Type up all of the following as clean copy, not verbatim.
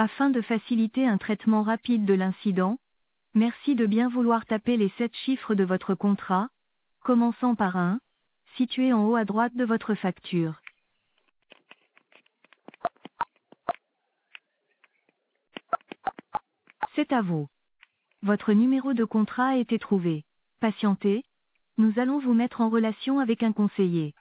Afin de faciliter un traitement rapide de l'incident, merci de bien vouloir taper les 7 chiffres de votre contrat, commençant par 1, situé en haut à droite de votre facture. C'est à vous. Votre numéro de contrat a été trouvé. Patientez, nous allons vous mettre en relation avec un conseiller.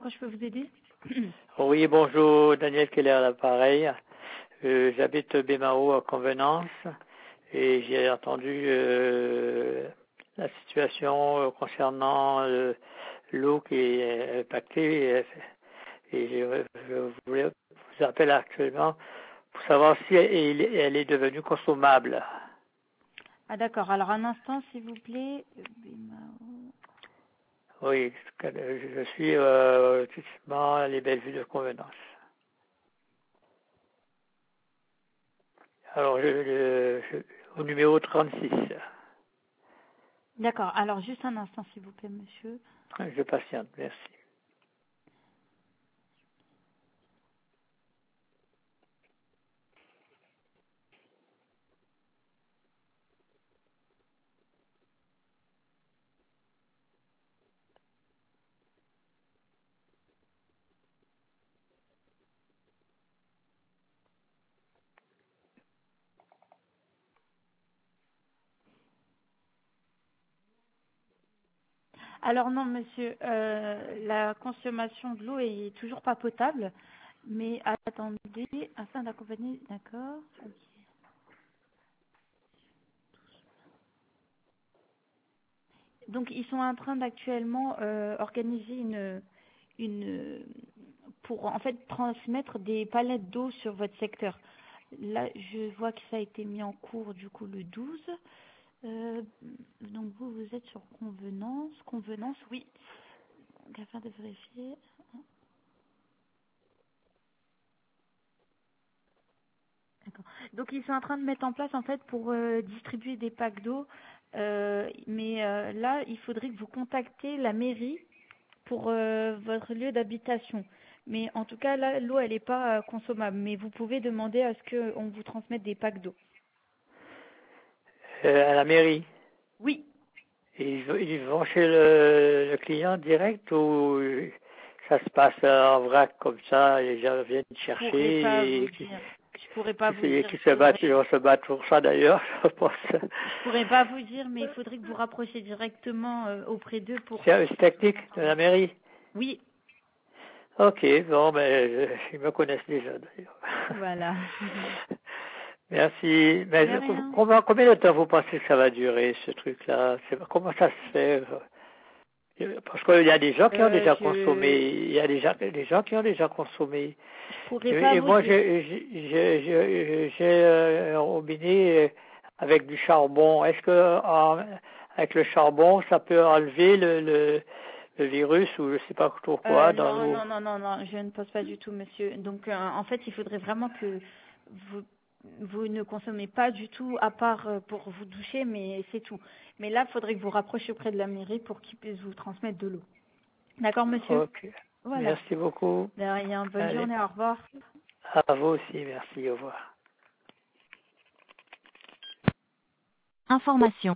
quoi je peux vous aider? Oui, bonjour, Daniel Keller à l'appareil. J'habite Bémao à Convenance et j'ai entendu la situation concernant l'eau qui est impactée et je voulais vous appeler actuellement pour savoir si elle est devenue consommable. Ah d'accord, alors un instant s'il vous plaît. Oui, je suis justement les Bellevues de Convenance. Alors, au numéro 36. D'accord, alors juste un instant s'il vous plaît monsieur. Je patiente, merci. Alors non monsieur, la consommation de l'eau est toujours pas potable, mais attendez, afin d'accompagner, d'accord. Ok. Donc ils sont en train d'actuellement organiser une pour en fait transmettre des palettes d'eau sur votre secteur. Là, je vois que ça a été mis en cours du coup le 12. Donc vous êtes sur convenance, oui. Donc, afin de vérifier. D'accord. Donc ils sont en train de mettre en place en fait pour distribuer des packs d'eau, mais là il faudrait que vous contactiez la mairie pour votre lieu d'habitation. Mais en tout cas là l'eau elle n'est pas consommable, mais vous pouvez demander à ce qu'on vous transmette des packs d'eau. À la mairie. Oui. Ils vont chez le client direct ou ça se passe en vrac comme ça, les gens viennent chercher et Je pourrais pas vous dire. qui se battent, ils vont se battre pour ça d'ailleurs, je pense. Je pourrais pas vous dire, mais il faudrait que vous rapprochiez directement auprès d'eux pour. C'est technique de la mairie? Oui. Ok, bon, ben, ils me connaissent déjà d'ailleurs. Voilà. Merci. Mais De rien. combien de temps vous pensez que ça va durer, ce truc-là? Comment ça se fait? Parce qu'il y a des gens qui ont déjà consommé. Il y a des gens qui ont déjà consommé. Je pourrais pas Et vous moi, dire. j'ai un robinet avec du charbon. Est-ce que avec le charbon, ça peut enlever le virus ou je sais pas trop quoi dans l'eau? Non, je ne pense pas du tout, monsieur. Donc, en fait, il faudrait vraiment que vous ne consommez pas du tout, à part pour vous doucher, mais c'est tout. Mais là, il faudrait que vous rapprochiez auprès de la mairie pour qu'ils puissent vous transmettre de l'eau. D'accord, monsieur? Ok. Voilà. Merci beaucoup. De rien. Bonne Allez. journée. Au revoir. À vous aussi. Merci. Au revoir. Information.